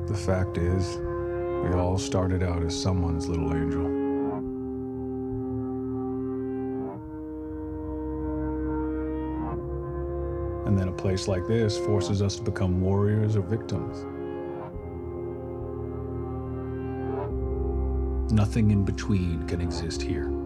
The fact is, we all started out as someone's little angel. And then a place like this forces us to become warriors or victims. Nothing in between can exist here.